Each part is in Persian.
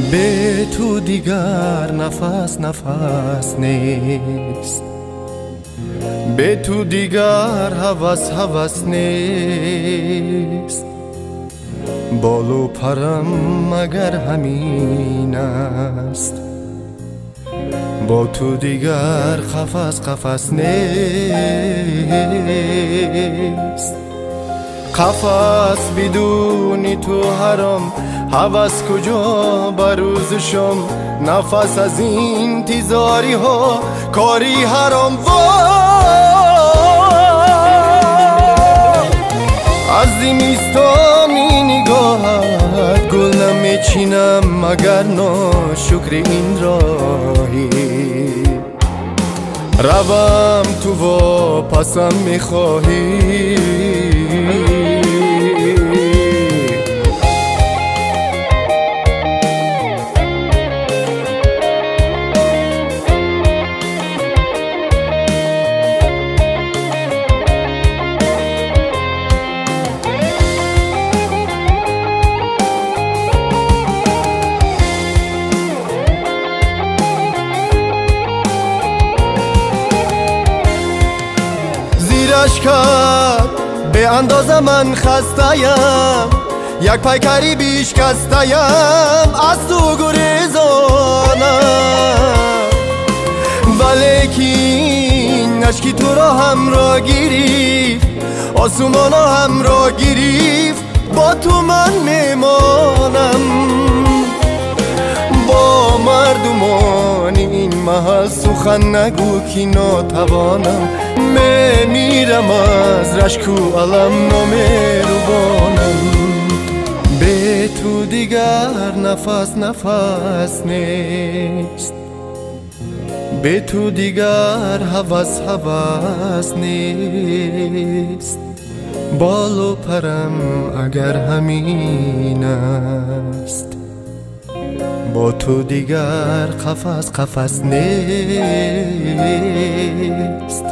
به تو دیگر نفس نفس نیست، به تو دیگر هوس هوس نیست. بال و پرم مگر همین است، با تو دیگر قفس قفس نیست. قفس بدونی تو حرام، هوس کجا بروزشم، نفس از این انتظاری ها کاری حرام. از زمستانی نگاهت گل نمیچینم مگر ناشکر این راهی. روم تو و پسم میخواهی، کرد به اندازه من خسته‌ام، یک پیکری بیش کسته‌ام از تو گریزانم. ولیکن اشکی تو را هم را گرفت، آسمان هم را گرفت، با تو من میمانم. با مردمان این محل سخن نگو که ناتوانم، میرم از رشک و علم نامهربانم. به تو دیگر نفس نفس نیست، به تو دیگر هوس هوس نیست. بال و پرم اگر همین است، با تو دیگر قفس قفس نیست.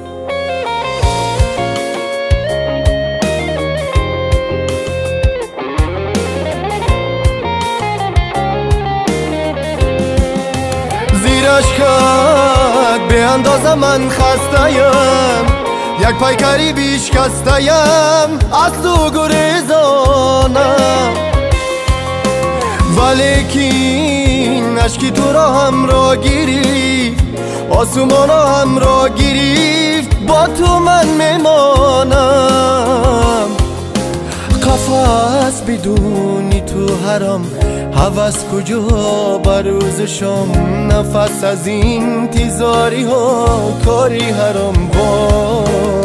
زیرش کرد به اندازه من خسته‌ام، یک پیکری بیش کسته‌ام از تو گریزانم. ولیکن اشکی تو را هم را گرفت، آسمان هم را گرفت، با تو من میمانم. قفس بدونی تو حرام، هوس کجا بروزشم، نفس از این انتظاری ها کاری حرام.